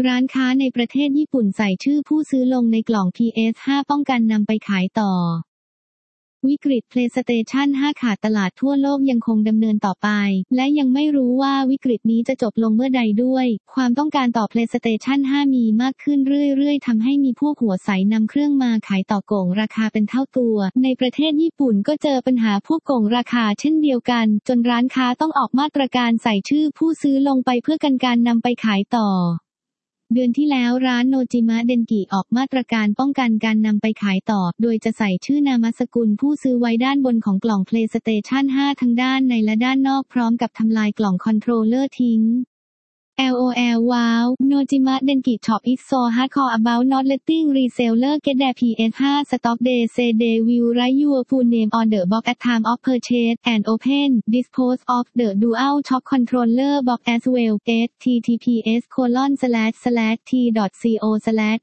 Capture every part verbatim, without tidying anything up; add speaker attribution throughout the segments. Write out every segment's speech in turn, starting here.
Speaker 1: ร้านค้าในประเทศญี่ปุ่นใส่ชื่อผู้ซื้อลงในกล่อง พี เอส ห้า ป้องกันนำไปขายต่อวิกฤต PlayStation ห้าขาดตลาดทั่วโลกยังคงดำเนินต่อไปและยังไม่รู้ว่าวิกฤตนี้จะจบลงเมื่อใดด้วยความต้องการต่อ PlayStation ห้ามีมากขึ้นเรื่อยๆทำให้มีพวกหัวใสนำเครื่องมาขายต่อโกงราคาเป็นเท่าตัวในประเทศญี่ปุ่นก็เจอปัญหาพวกโกงราคาเช่นเดียวกันจนร้านค้าต้องออกมาตรการใส่ชื่อผู้ซื้อลงไปเพื่อกันการนำไปขายต่อเดือนที่แล้วร้านโนจิมะเดนกิออกมาตรการป้องกันการนำไปขายต่อโดยจะใส่ชื่อนามสกุลผู้ซื้อไว้ด้านบนของกล่อง PlayStation ห้าทั้งด้านในและด้านนอกพร้อมกับทำลายกล่องคอนโทรลเลอร์ทิ้งLOL wow Nojima Denki Shop is so hardcore about not letting reseller get their พี เอส ห้า stock they say they will write your full name on the box at time of purchase and open dispose of the dual shock controller box as well https colon slash slash t.co slash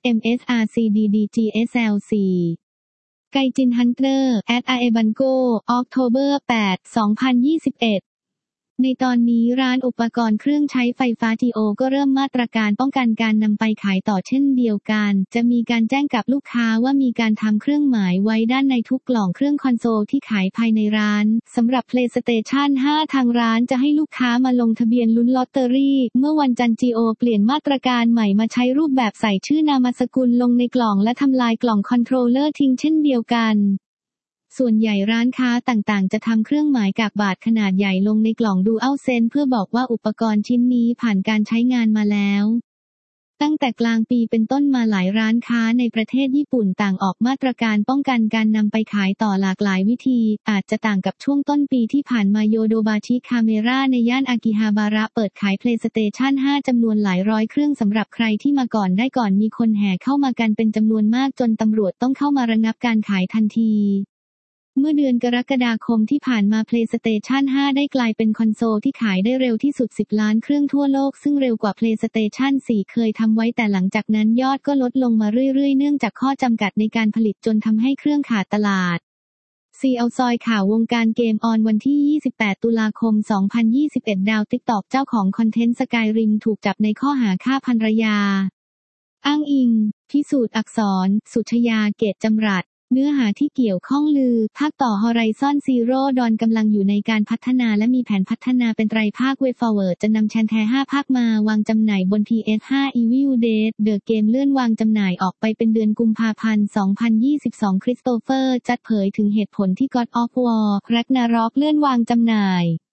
Speaker 1: msrcddgslc ไกจินฮันเตอร์ at aebango October แปด สองพันยี่สิบเอ็ดในตอนนี้ร้านอุปกรณ์เครื่องใช้ไฟฟ้า ที โอ ก็เริ่มมาตรการป้องกันการนำไปขายต่อเช่นเดียวกันจะมีการแจ้งกับลูกค้าว่ามีการทำเครื่องหมายไว้ด้านในทุกกล่องเครื่องคอนโซลที่ขายภายในร้านสำหรับ PlayStation ห้าทางร้านจะให้ลูกค้ามาลงทะเบียนลุ้นลอตเตอรี่เมื่อวันจันทร์ จี โอ เปลี่ยนมาตรการใหม่มาใช้รูปแบบใส่ชื่อนามสกุลลงในกล่องและทำลายกล่องคอนโทรลเลอร์ทิ้งเช่นเดียวกันส่วนใหญ่ร้านค้าต่างๆจะทำเครื่องหมายกากบาทขนาดใหญ่ลงในกล่อง Dual Sense เพื่อบอกว่าอุปกรณ์ชิ้นนี้ผ่านการใช้งานมาแล้วตั้งแต่กลางปีเป็นต้นมาหลายร้านค้าในประเทศญี่ปุ่นต่างออกมาตรการป้องกันการนำไปขายต่อหลากหลายวิธีอาจจะต่างกับช่วงต้นปีที่ผ่านมาโยโดบาชิคาเมร่าในย่านอากิฮาบาระเปิดขาย PlayStation ห้าจำนวนหลายร้อยเครื่องสำหรับใครที่มาก่อนได้ก่อนมีคนแห่เข้ามากันเป็นจำนวนมากจนตำรวจต้องเข้ามาระงับการขายทันทีเมื่อเดือนกรกฎาคมที่ผ่านมา PlayStation ห้าได้กลายเป็นคอนโซลที่ขายได้เร็วที่สุดสิบล้านเครื่องทั่วโลกซึ่งเร็วกว่า PlayStation สี่เคยทำไว้แต่หลังจากนั้นยอดก็ลดลงมาเรื่อยๆเนื่องจากข้อจำกัดในการผลิตจนทำให้เครื่องขาดตลาดซีเอาซอยข่าววงการเกมออนวันที่ยี่สิบแปดตุลาคมสองพันยี่สิบเอ็ดดาว TikTok เจ้าของคอนเทนต์ Skyrim ถูกจับในข้อหาฆ่าภรรยาอ้างอิงพิสูจน์อักษรสุชยาเกตจำรัดเนื้อหาที่เกี่ยวข้องลือภาคต่อ Horizon Zero Dawn กำลังอยู่ในการพัฒนาและมีแผนพัฒนาเป็นไตรภาค Way Forward จะนำแชนแทห้าภาคมาวางจำหน่ายบน พี เอส ห้า Evil Dead The Game เลื่อนวางจำหน่ายออกไปเป็นเดือนกุมภาพันธ์ สองพันยี่สิบสอง คริสโตเฟอร์จัดเผยถึงเหตุผลที่ God of War Ragnarok เลื่อนวางจำหน่าย